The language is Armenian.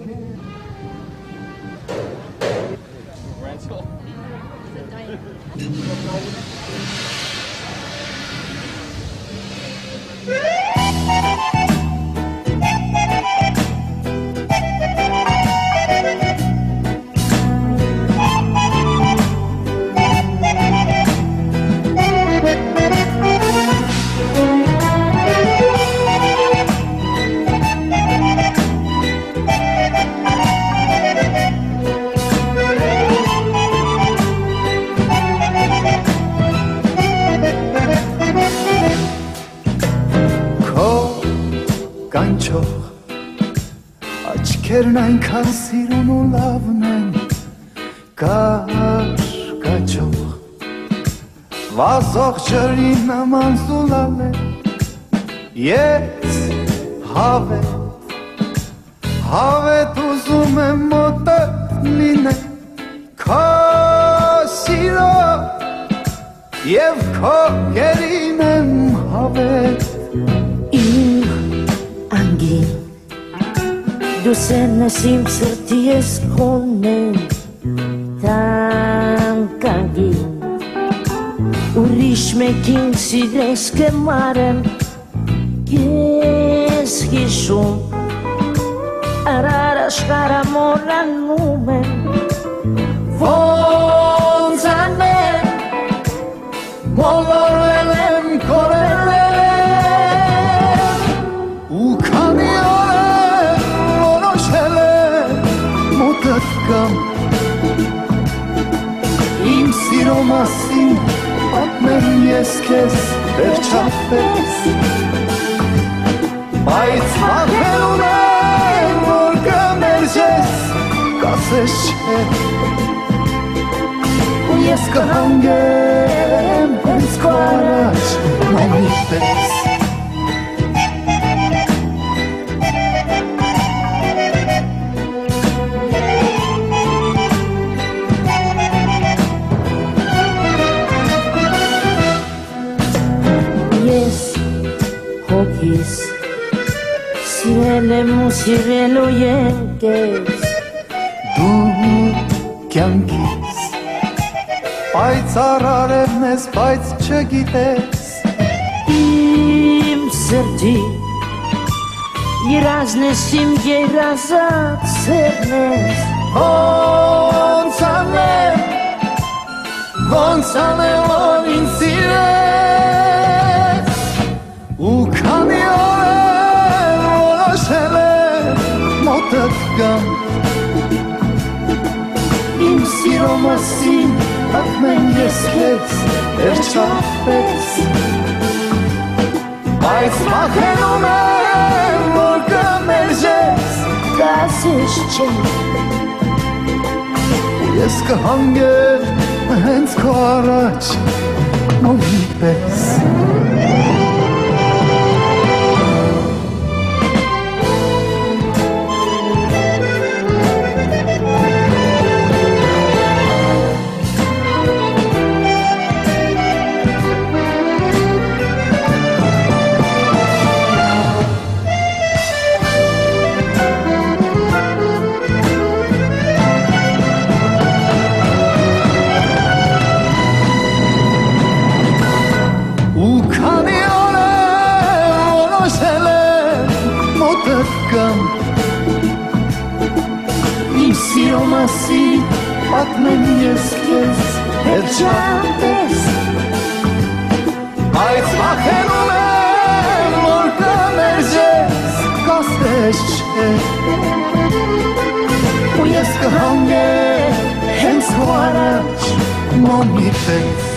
Կանչող աչքերն այնքան սիրուն ու լավն են կարկաչող վազող ջրի նման զուլալ է ես հավետ ուզում եմ մոտդ լինել քո սիրո և քո գերին եմ հավետ Դու սերնես իմ սրտի ես խոնեն տանկանգին Ուրիշ մեկին սիրես կմարեմ ես հիշում Արար աշխարհը մոռանում եմ Ոնց անեմ մոլորվել եմ կորել եմ ու քանի Իմ սիրո մասին պատմեմ ես քեզ վերջապես Բայց վախենում եմ որ կմերժես կասես չէ ու ես կհանգեմ հենց քո առաջ մամի պես Սիրել եմ ու սիրելու եմ կեզ Դու կյանքիս Պայծառ արևն ես, բայց չգիտես Իմ սրտի երազն ես իմ երազած սերն ես Ոնց անեմ որ ինձ սիրես ու քանի մոտդ գամ Իմ սիրո մասին պատմեմ ես քեզ վերջապես Բայց վախենում եմ որ կմերժես կասես չէ Ես կհանգեմ հենց քո առաջ մոմի պես Իմ սիրո մասին պատմեմ ես քեզ վերջապես Բայց վախենում եմ որ կմերժես կասես չէ ու ես կհանգեմ հենց քո առաջ մոմի պես